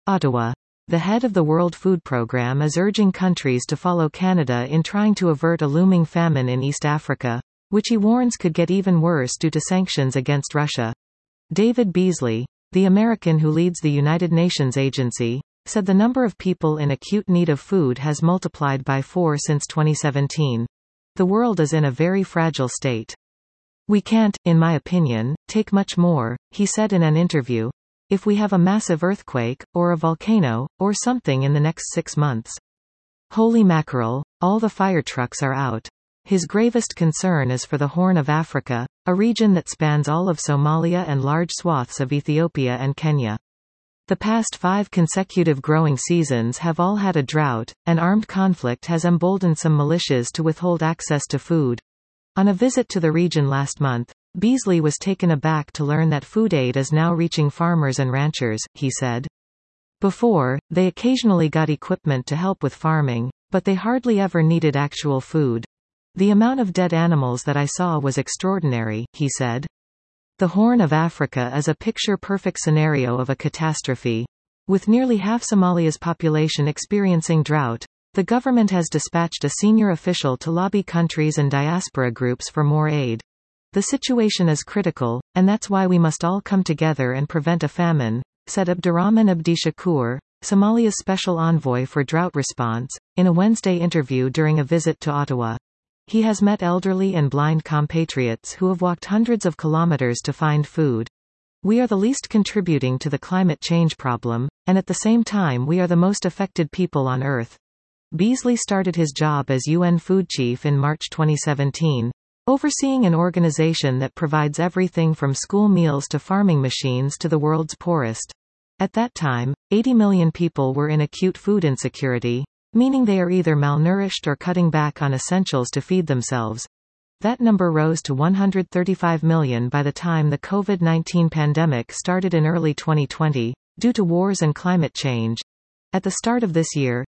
Ottawa. The head of the World Food Programme is urging countries to follow Canada in trying to avert a looming famine in East Africa, which he warns could get even worse due to sanctions against Russia. David Beasley, the American who leads the United Nations agency, said the number of people in acute need of food has multiplied by 4 since 2017. The world is in a very fragile state. We can't, in my opinion, take much more, he said in an interview. If we have a massive earthquake, or a volcano, or something in the next 6 months. Holy mackerel, all the fire trucks are out. His gravest concern is for the Horn of Africa, a region that spans all of Somalia and large swaths of Ethiopia and Kenya. The past 5 consecutive growing seasons have all had a drought, and armed conflict has emboldened some militias to withhold access to food. On a visit to the region last month, Beasley was taken aback to learn that food aid is now reaching farmers and ranchers, he said. Before, they occasionally got equipment to help with farming, but they hardly ever needed actual food. The amount of dead animals that I saw was extraordinary, he said. The Horn of Africa is a picture-perfect scenario of a catastrophe. With nearly half Somalia's population experiencing drought, the government has dispatched a senior official to lobby countries and diaspora groups for more aid. The situation is critical, and that's why we must all come together and prevent a famine, said Abdurrahman Abdishakur, Somalia's special envoy for drought response, in a Wednesday interview during a visit to Ottawa. He has met elderly and blind compatriots who have walked hundreds of kilometers to find food. We are the least contributing to the climate change problem, and at the same time we are the most affected people on Earth. Beasley started his job as UN Food Chief in March 2017. Overseeing an organization that provides everything from school meals to farming machines to the world's poorest. At that time, 80 million people were in acute food insecurity, meaning they are either malnourished or cutting back on essentials to feed themselves. That number rose to 135 million by the time the COVID-19 pandemic started in early 2020, due to wars and climate change. At the start of this year,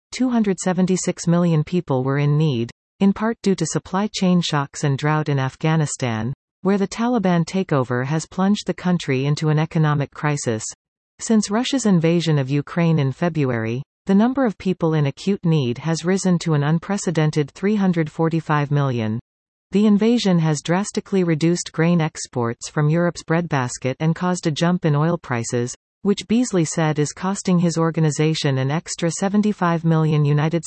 276 million people were in need, in part due to supply chain shocks and drought in Afghanistan, where the Taliban takeover has plunged the country into an economic crisis. Since Russia's invasion of Ukraine in February, the number of people in acute need has risen to an unprecedented 345 million. The invasion has drastically reduced grain exports from Europe's breadbasket and caused a jump in oil prices, which Beasley said is costing his organization an extra $75 million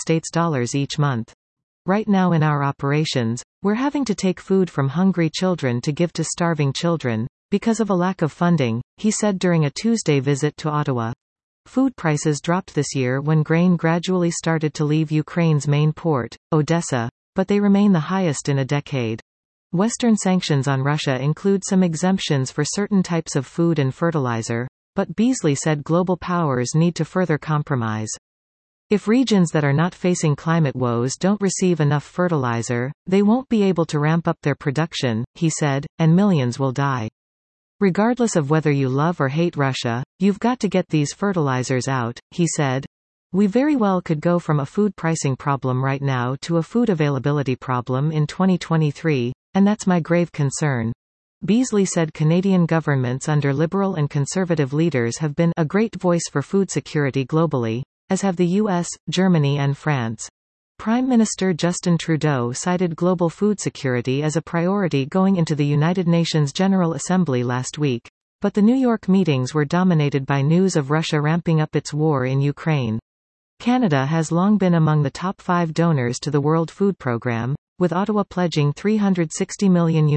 each month. Right now in our operations, we're having to take food from hungry children to give to starving children, because of a lack of funding, he said during a Tuesday visit to Ottawa. Food prices dropped this year when grain gradually started to leave Ukraine's main port, Odessa, but they remain the highest in a decade. Western sanctions on Russia include some exemptions for certain types of food and fertilizer, but Beasley said global powers need to further compromise. If regions that are not facing climate woes don't receive enough fertilizer, they won't be able to ramp up their production, he said, and millions will die. Regardless of whether you love or hate Russia, you've got to get these fertilizers out, he said. We very well could go from a food pricing problem right now to a food availability problem in 2023, and that's my grave concern. Beasley said Canadian governments under Liberal and Conservative leaders have been a great voice for food security globally, as have the US, Germany and France. Prime Minister Justin Trudeau cited global food security as a priority going into the United Nations General Assembly last week, but the New York meetings were dominated by news of Russia ramping up its war in Ukraine. Canada has long been among the top 5 donors to the World Food Programme, with Ottawa pledging $360 million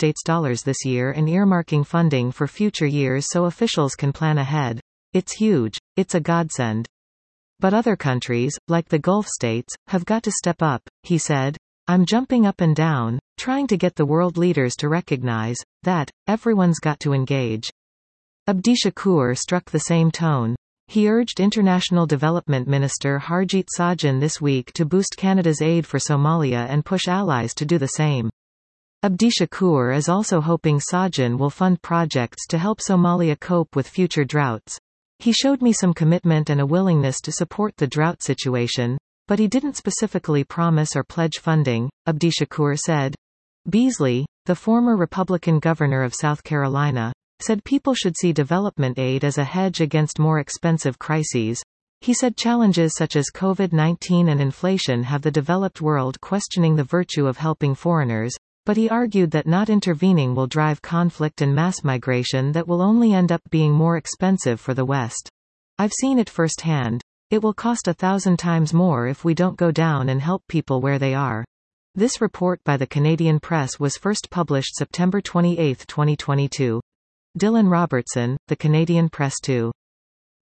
this year and earmarking funding for future years so officials can plan ahead. It's huge. It's a godsend. But other countries, like the Gulf states, have got to step up, he said. I'm jumping up and down, trying to get the world leaders to recognize that everyone's got to engage. Abdishakur struck the same tone. He urged International Development Minister Harjit Sajjan this week to boost Canada's aid for Somalia and push allies to do the same. Abdishakur is also hoping Sajjan will fund projects to help Somalia cope with future droughts. He showed me some commitment and a willingness to support the drought situation, but he didn't specifically promise or pledge funding, Abdishakur said. Beasley, the former Republican governor of South Carolina, said people should see development aid as a hedge against more expensive crises. He said challenges such as COVID-19 and inflation have the developed world questioning the virtue of helping foreigners, but he argued that not intervening will drive conflict and mass migration that will only end up being more expensive for the West. I've seen it firsthand. It will cost 1,000 times more if we don't go down and help people where they are. This report by the Canadian Press was first published September 28, 2022. Dylan Robertson, The Canadian Press 2.